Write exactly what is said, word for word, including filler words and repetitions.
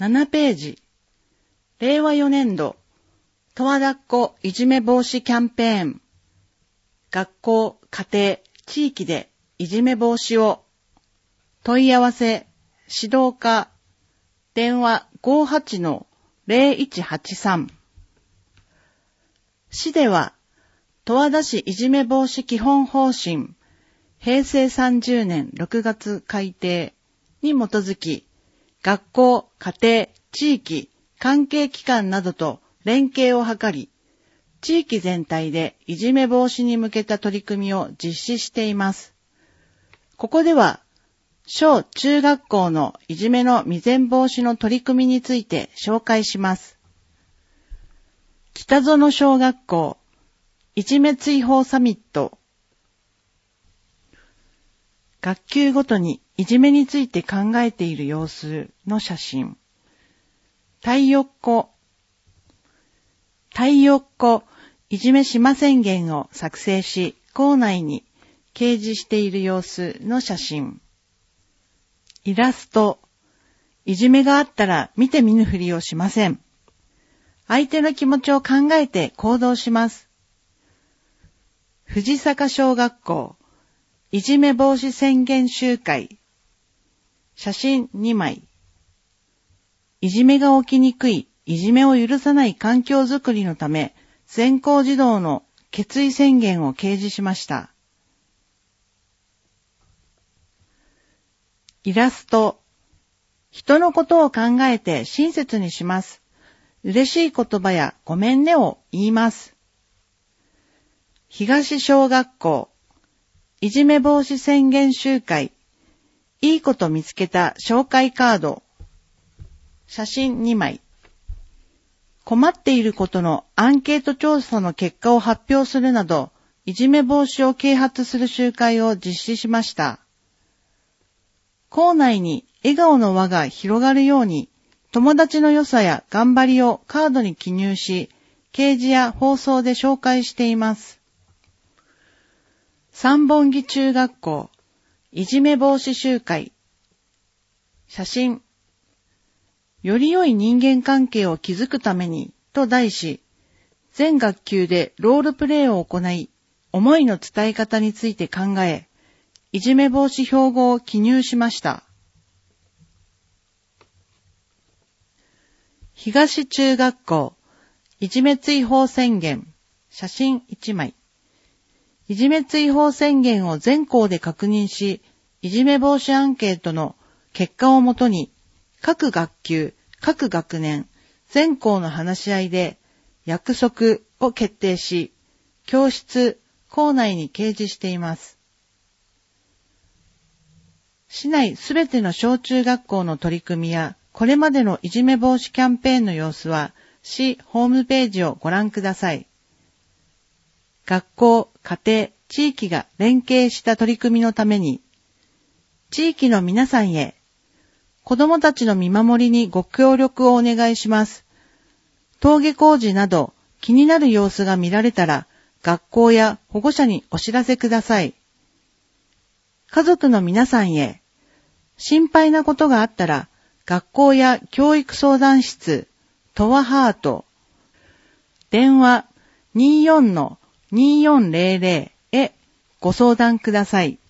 ななページ、れいわよねんど、十和田っ子いじめ防止キャンペーン。学校、家庭、地域でいじめ防止を。問い合わせ、指導課、電話 ごーはちのぜろいちはちさん。市では、十和田市いじめ防止基本方針、へいせいさんじゅうねんろくがつ改定に基づき、学校、家庭、地域、関係機関などと連携を図り、地域全体でいじめ防止に向けた取り組みを実施しています。ここでは、小中学校のいじめの未然防止の取り組みについて紹介します。北園小学校、いじめ追放サミット。学級ごとにいじめについて考えている様子の写真。太陽っ子、太陽っ子いじめしま宣言を作成し、校内に掲示している様子の写真。イラスト、いじめがあったら見て見ぬふりをしません。相手の気持ちを考えて行動します。藤坂小学校、いじめ防止宣言集会。写真にまい。いじめが起きにくい、いじめを許さない環境づくりのため、全校児童の決意宣言を掲示しました。イラスト。人のことを考えて親切にします。嬉しい言葉やごめんねを言います。東小学校、いじめ防止宣言集会。いいこと見つけた紹介カード。写真にまい。困っていることのアンケート調査の結果を発表するなど、いじめ防止を啓発する集会を実施しました。校内に笑顔の輪が広がるように、友達の良さや頑張りをカードに記入し、掲示や放送で紹介しています。三本木中学校、いじめ防止集会。写真。より良い人間関係を築くためにと題し、全学級でロールプレイを行い、思いの伝え方について考え、いじめ防止標語を記入しました。東中学校、いじめ追放宣言。写真いちまい。いじめ追放宣言を全校で確認し、いじめ防止アンケートの結果をもとに、各学級、各学年、全校の話し合いで約束を決定し、教室、校内に掲示しています。市内すべての小中学校の取り組みや、これまでのいじめ防止キャンペーンの様子は、市ホームページをご覧ください。学校、家庭、地域が連携した取り組みのために、地域の皆さんへ、子どもたちの見守りにご協力をお願いします。登下校時など気になる様子が見られたら、学校や保護者にお知らせください。家族の皆さんへ、心配なことがあったら、学校や教育相談室、トワハート、電話 にじゅうよんのにじゅうよんぜろぜろ へご相談ください。